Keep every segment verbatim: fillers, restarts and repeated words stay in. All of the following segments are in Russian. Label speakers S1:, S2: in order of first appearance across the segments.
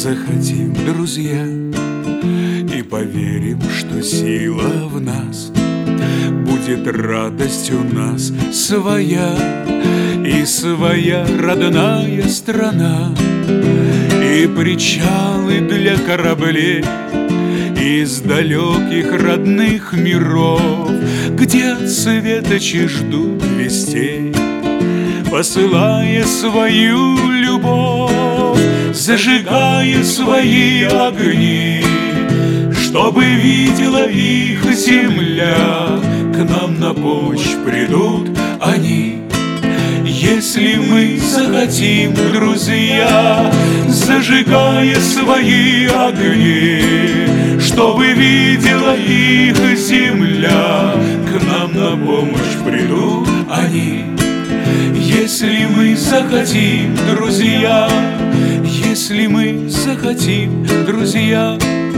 S1: захотим, друзья, и поверим, что сила в нас, будет радость у нас своя, и своя родная страна, и причалы для кораблей из далеких родных миров, где светочи ждут вестей, посылая свою любовь, зажигая свои огни, чтобы видела их земля. К нам на помощь придут они, если мы захотим, друзья, зажигая свои огни, чтобы видела их земля. К нам на помощь придут они, если мы захотим, друзья, если мы захотим, друзья.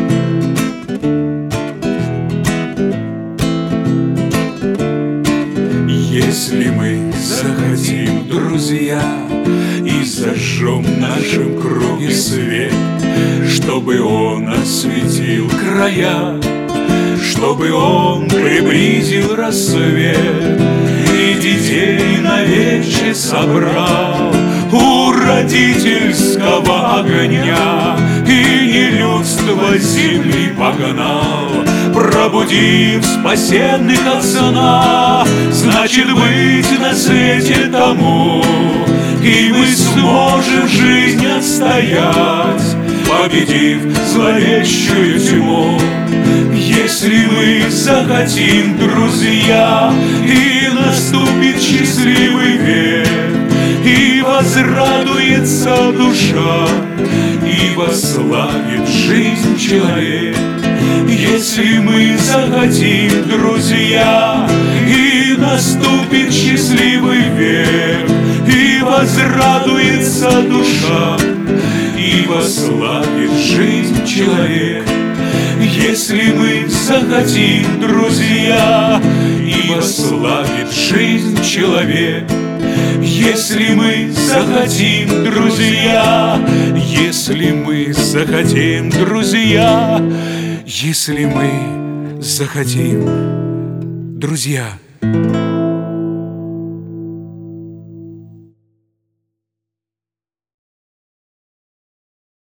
S1: Если мы захотим, друзья, и зажжем в нашем круге свет, чтобы он осветил края, чтобы он приблизил рассвет, и детей навече собрал у родительского огня, и нелюдство земли погнал, пробудив спасенных от сна. Значит, быть на свете тому, и мы сможем жизнь отстоять, победив зловещую тьму. Если мы захотим, друзья, и наступит счастливый век, и возрадуется душа, и вославит жизнь человек. Если мы захотим, друзья, и наступит счастливый век, и возрадуется душа, и вославит жизнь человек. Если мы захотим, друзья, и вославит жизнь человек. Если мы захотим, друзья, если мы захотим, друзья, если мы захотим, друзья.